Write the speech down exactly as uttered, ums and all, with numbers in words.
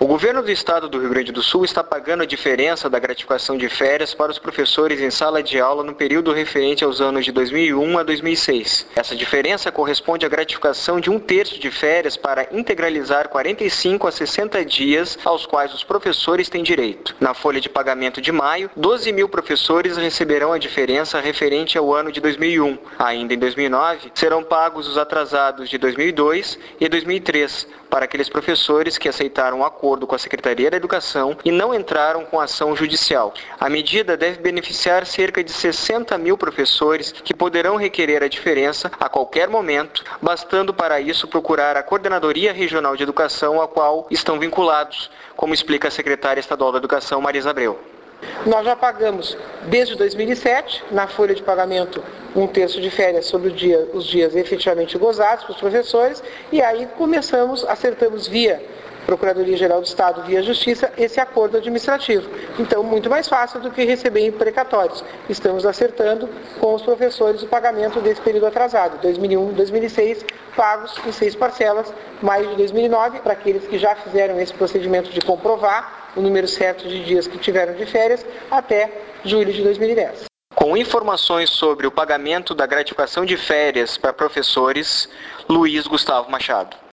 O governo do estado do Rio Grande do Sul está pagando a diferença da gratificação de férias para os professores em sala de aula no período referente aos anos de dois mil e um a dois mil e seis. Essa diferença corresponde à gratificação de um terço de férias para integralizar quarenta e cinco a sessenta dias aos quais os professores têm direito. Na folha de pagamento de maio, doze mil professores receberão a diferença referente ao ano de dois mil e um. Ainda em dois mil e nove, serão pagos os atrasados de dois mil e dois e dois mil e três para aqueles professores que aceitaram um acordo com a Secretaria da Educação e não entraram com ação judicial. A medida deve beneficiar cerca de sessenta mil professores que poderão requerer a diferença a qualquer momento, bastando para isso procurar a Coordenadoria Regional de Educação a qual estão vinculados, como explica a secretária estadual da Educação, Marisa Abreu. Nós já pagamos desde dois mil e sete, na folha de pagamento, um terço de férias sobre o dia, os dias efetivamente gozados para os professores, e aí começamos, acertamos via Procuradoria-Geral do Estado, via Justiça, esse acordo administrativo. Então, muito mais fácil do que receber em precatórios. Estamos acertando com os professores o pagamento desse período atrasado, dois mil e um, dois mil e seis, pagos em seis parcelas, maio de dois mil e nove, para aqueles que já fizeram esse procedimento de comprovar o número certo de dias que tiveram de férias, até julho de dois mil e dez. Com informações sobre o pagamento da gratificação de férias para professores, Luiz Gustavo Machado.